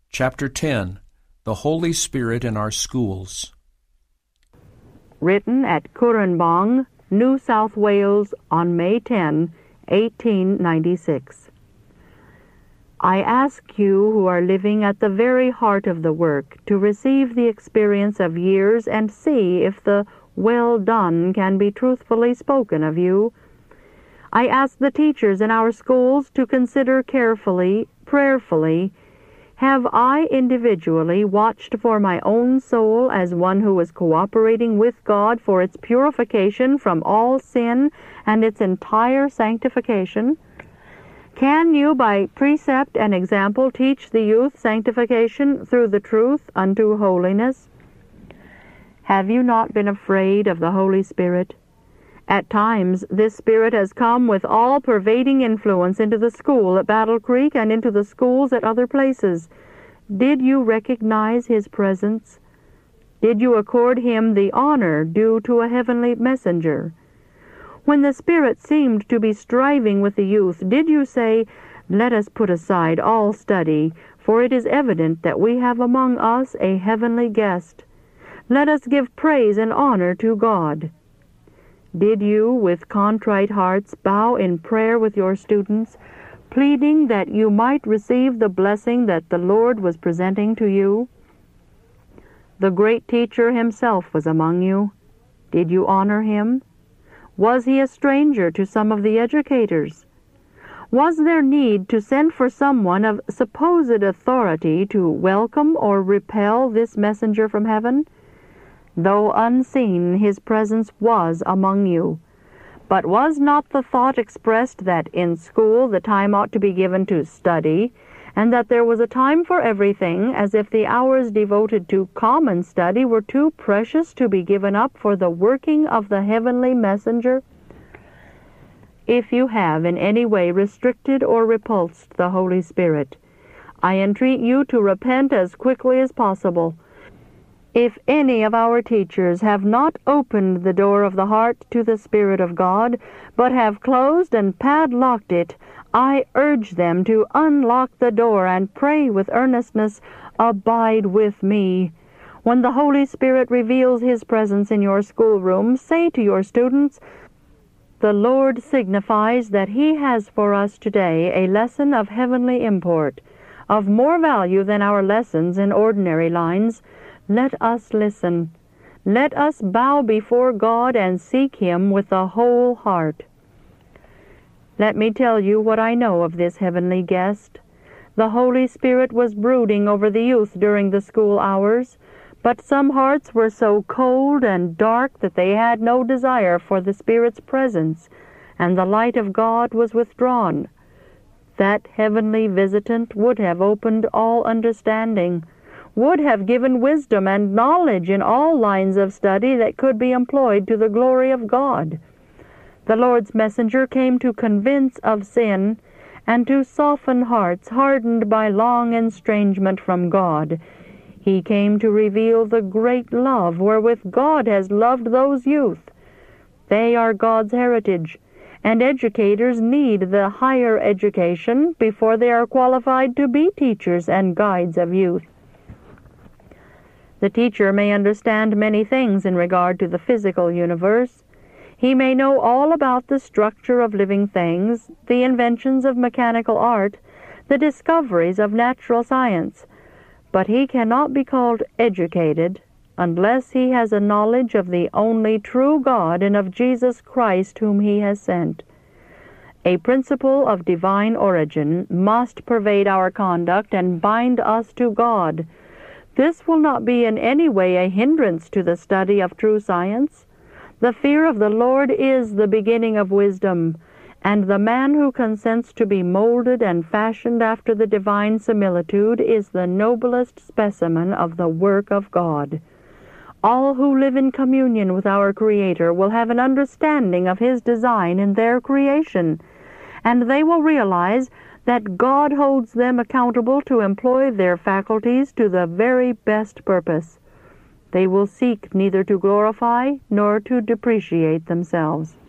Chapter 10. The Holy Spirit in Our Schools. Written at Currambong, New South Wales on May 10, 1896. I ask you who are living at the very heart of the work to receive the experience of years and see if the "well done" can be truthfully spoken of you. I ask the teachers in our schools to consider carefully, prayerfully, have I individually watched for my own soul as one who was cooperating with God for its purification from all sin and its entire sanctification? Can you by precept and example teach the youth sanctification through the truth unto holiness? Have you not been afraid of the Holy Spirit? At times, this Spirit has come with all-pervading influence into the school at Battle Creek and into the schools at other places. Did you recognize His presence? Did you accord Him the honor due to a heavenly messenger? When the Spirit seemed to be striving with the youth, did you say, "Let us put aside all study, for it is evident that we have among us a heavenly guest. Let us give praise and honor to God"? Did you, with contrite hearts, bow in prayer with your students, pleading that you might receive the blessing that the Lord was presenting to you? The great teacher Himself was among you. Did you honor Him? Was He a stranger to some of the educators? Was there need to send for someone of supposed authority to welcome or repel this messenger from heaven? Though unseen, His presence was among you. But was not the thought expressed that in school the time ought to be given to study, and that there was a time for everything, as if the hours devoted to common study were too precious to be given up for the working of the heavenly messenger? If you have in any way restricted or repulsed the Holy Spirit, I entreat you to repent as quickly as possible. If any of our teachers have not opened the door of the heart to the Spirit of God, but have closed and padlocked it, I urge them to unlock the door and pray with earnestness, "Abide with me." When the Holy Spirit reveals His presence in your schoolroom, say to your students, "The Lord signifies that He has for us today a lesson of heavenly import, of more value than our lessons in ordinary lines. Let us listen. Let us bow before God and seek Him with the whole heart." Let me tell you what I know of this heavenly guest. The Holy Spirit was brooding over the youth during the school hours, but some hearts were so cold and dark that they had no desire for the Spirit's presence, and the light of God was withdrawn. That heavenly visitant would have opened all understanding, would have given wisdom and knowledge in all lines of study that could be employed to the glory of God. The Lord's messenger came to convince of sin and to soften hearts hardened by long estrangement from God. He came to reveal the great love wherewith God has loved those youth. They are God's heritage, and educators need the higher education before they are qualified to be teachers and guides of youth. The teacher may understand many things in regard to the physical universe. He may know all about the structure of living things, the inventions of mechanical art, the discoveries of natural science, but he cannot be called educated unless he has a knowledge of the only true God and of Jesus Christ whom He has sent. A principle of divine origin must pervade our conduct and bind us to God. This will not be in any way a hindrance to the study of true science. The fear of the Lord is the beginning of wisdom, and the man who consents to be molded and fashioned after the divine similitude is the noblest specimen of the work of God. All who live in communion with our Creator will have an understanding of His design in their creation, and they will realize that God holds them accountable to employ their faculties to the very best purpose. They will seek neither to glorify nor to depreciate themselves.